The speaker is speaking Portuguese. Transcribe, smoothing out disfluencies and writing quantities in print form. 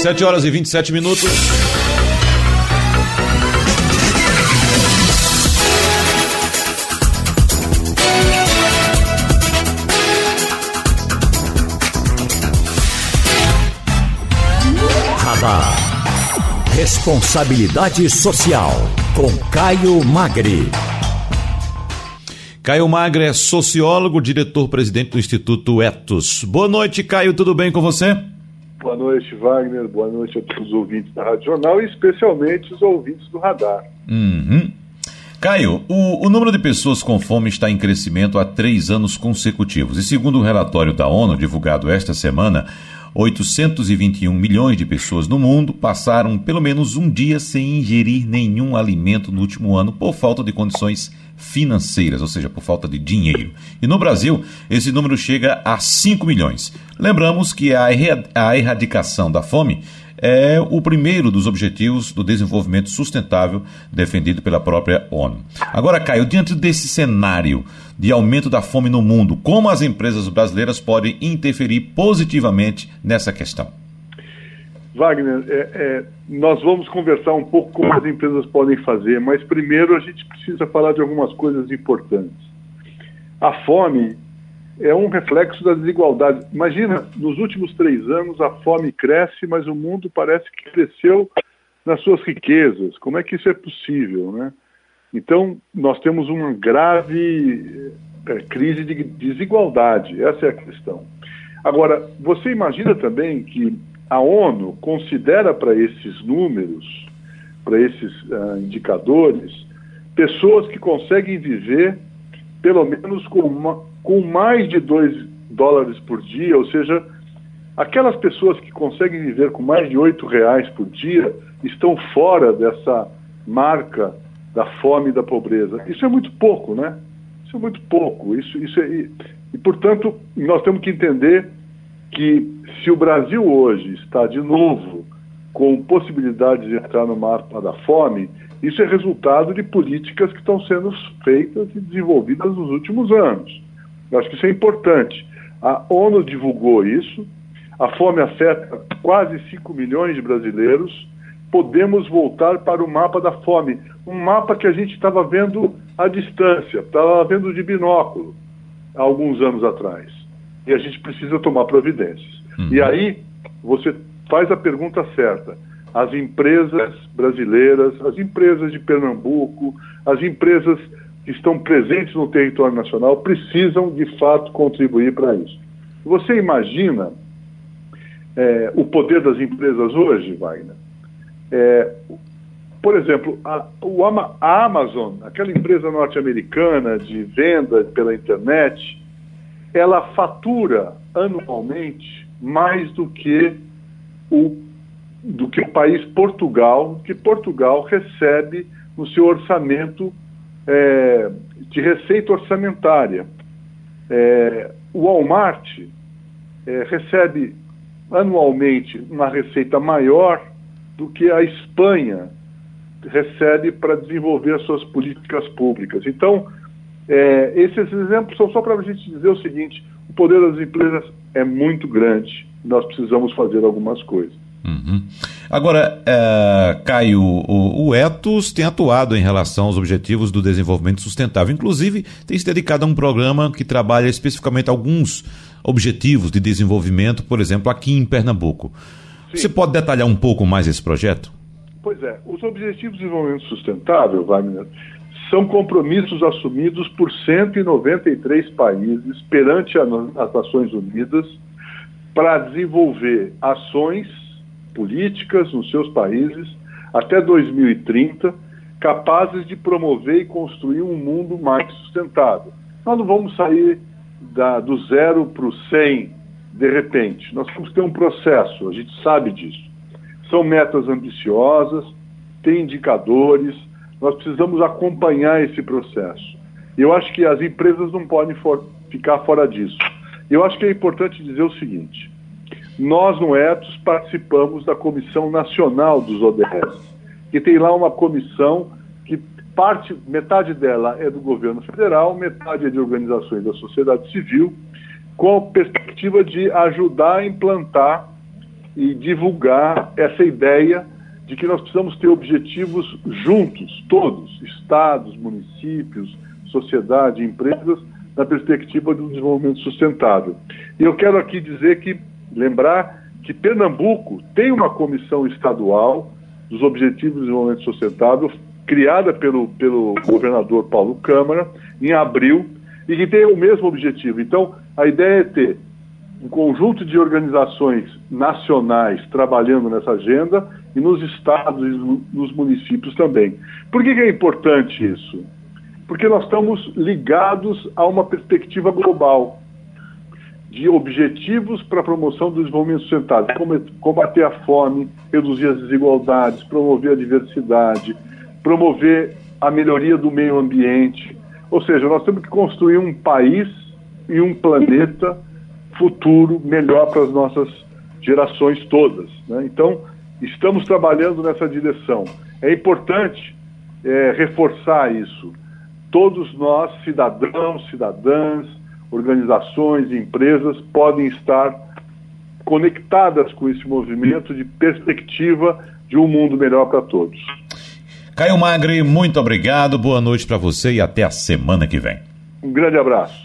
7h27. Radar. Responsabilidade social com Caio Magri. Caio Magri é sociólogo, diretor-presidente do Instituto Etos. Boa noite, Caio, tudo bem com você? Boa noite, Wagner. Boa noite a todos os ouvintes da Rádio Jornal e especialmente os ouvintes do Radar. Caio, o número de pessoas com fome está em crescimento há 3 anos consecutivos. E segundo o relatório da ONU, divulgado esta semana, 821 milhões de pessoas no mundo passaram pelo menos um dia sem ingerir nenhum alimento no último ano por falta de condições financeiras, ou seja, por falta de dinheiro. E no Brasil, esse número chega a 5 milhões. Lembramos que a erradicação da fome é o primeiro dos objetivos do desenvolvimento sustentável defendido pela própria ONU. Agora, Caio, diante desse cenário de aumento da fome no mundo, como as empresas brasileiras podem interferir positivamente nessa questão? Wagner, nós vamos conversar um pouco como as empresas podem fazer, mas primeiro a gente precisa falar de algumas coisas importantes. A fome é um reflexo da desigualdade. Imagina, nos últimos 3 anos a fome cresce, mas o mundo parece que cresceu nas suas riquezas. Como é que isso é possível, né? Então, nós temos uma grave crise de desigualdade. Essa é a questão. Agora, você imagina também que a ONU considera para esses números, para esses indicadores, pessoas que conseguem viver pelo menos com mais de $2 por dia, ou seja, aquelas pessoas que conseguem viver com mais de R$8 por dia estão fora dessa marca da fome e da pobreza. Isso é muito pouco, né? Isso é muito pouco. E, portanto, nós temos que entender que se o Brasil hoje está de novo com possibilidade de entrar no mapa da fome, isso é resultado de políticas que estão sendo feitas e desenvolvidas nos últimos anos. Eu acho que isso é importante. A ONU divulgou isso, a fome afeta quase 5 milhões de brasileiros, podemos voltar para o mapa da fome, um mapa que a gente estava vendo à distância, estava vendo de binóculo há alguns anos atrás. E a gente precisa tomar providências. E aí, você faz a pergunta certa. As empresas brasileiras, as empresas de Pernambuco, as empresas que estão presentes no território nacional precisam, de fato, contribuir para isso. Você imagina o poder das empresas hoje, Wagner? Por exemplo, a Amazon, aquela empresa norte-americana de venda pela internet, ela fatura anualmente mais do que o país Portugal, que Portugal recebe no seu orçamento de receita orçamentária. O Walmart recebe anualmente uma receita maior do que a Espanha recebe para desenvolver as suas políticas públicas. Então, esses exemplos são só para a gente dizer o seguinte: o poder das empresas é muito grande, nós precisamos fazer algumas coisas. Agora, Caio, o Etos tem atuado em relação aos objetivos do desenvolvimento sustentável. Inclusive, tem se dedicado a um programa que trabalha especificamente alguns objetivos de desenvolvimento, por exemplo, aqui em Pernambuco. Sim. Você pode detalhar um pouco mais esse projeto? Pois é. Os Objetivos de Desenvolvimento Sustentável, Wagner, são compromissos assumidos por 193 países perante as Nações Unidas para desenvolver ações políticas nos seus países até 2030, capazes de promover e construir um mundo mais sustentável. Nós não vamos sair do 0 para o 100 de repente. Nós temos que ter um processo, a gente sabe disso. São metas ambiciosas, tem indicadores, nós precisamos acompanhar esse processo. E eu acho que as empresas não podem ficar fora disso. Eu acho que é importante dizer o seguinte: nós no Etos participamos da Comissão Nacional dos ODS, que tem lá uma comissão que metade dela é do governo federal, metade é de organizações da sociedade civil, com a perspectiva de ajudar a implantar e divulgar essa ideia de que nós precisamos ter objetivos juntos, todos, estados, municípios, sociedade, empresas, na perspectiva do desenvolvimento sustentável. E eu quero aqui lembrar que Pernambuco tem uma comissão estadual dos Objetivos de Desenvolvimento Sustentável, criada pelo governador Paulo Câmara, em abril, e que tem o mesmo objetivo. Então, a ideia é ter um conjunto de organizações nacionais trabalhando nessa agenda e nos estados e nos municípios também. Por que é importante isso? Porque nós estamos ligados a uma perspectiva global de objetivos para a promoção do desenvolvimento sustentável, combater a fome, reduzir as desigualdades, promover a diversidade, promover a melhoria do meio ambiente. Ou seja, nós temos que construir um país e um planeta futuro melhor para as nossas gerações todas, né? Então, estamos trabalhando nessa direção. É importante reforçar isso. Todos nós, cidadãos, cidadãs, organizações, empresas, podem estar conectadas com esse movimento de perspectiva de um mundo melhor para todos. Caio Magri, muito obrigado, boa noite para você e até a semana que vem. Um grande abraço.